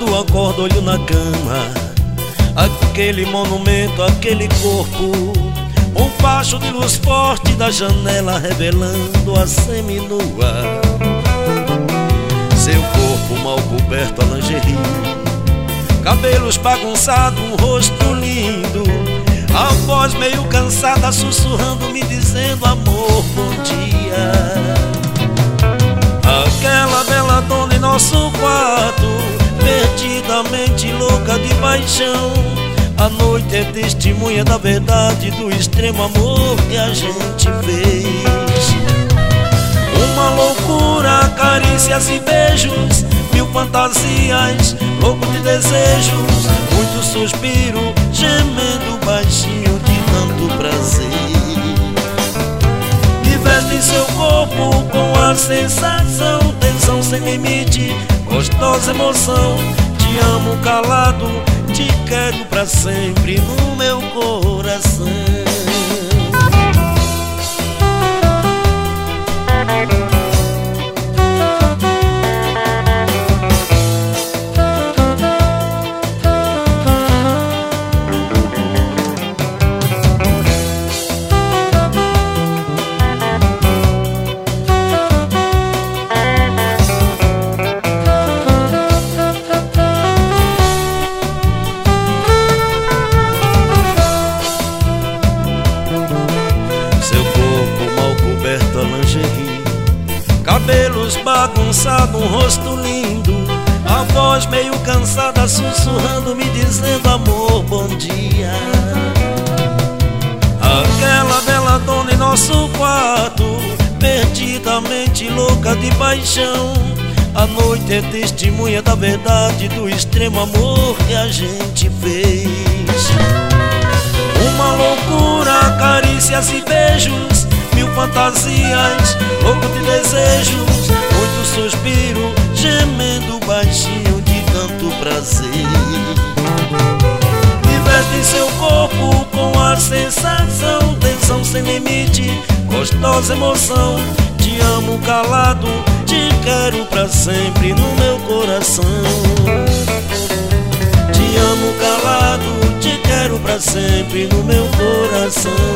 Quando acordo olho na cama, aquele monumento, aquele corpo, um facho de luz forte da janela revelando a seminua. Seu corpo mal coberto a lingerie, cabelos bagunçados, um rosto lindo, a voz meio cansada sussurrando me dizendo amor, bom dia. Aquela bela dona em nosso quarto, perdidamente louca de paixão. A noite é testemunha da verdade, do extremo amor que a gente fez. Uma loucura, carícias e beijos, mil fantasias, louco de desejos, muito suspiro, gemendo baixinho de tanto prazer. Me veste em seu corpo com a sensação, tensão sem limite, gostosa emoção. Te amo calado, te quero pra sempre no meu coração. Cabelos bagunçados, um rosto lindo, a voz meio cansada sussurrando me dizendo amor, bom dia. Aquela bela dona em nosso quarto, perdidamente louca de paixão. A noite é testemunha da verdade, do extremo amor que a gente fez. Uma loucura, carícias e beijos, mil fantasias, louco de desejos, muito suspiro, gemendo baixinho de tanto prazer. Me veste em seu corpo com a sensação, tensão sem limite, gostosa emoção. Te amo calado, te quero pra sempre no meu coração. Te amo calado, te quero pra sempre no meu coração.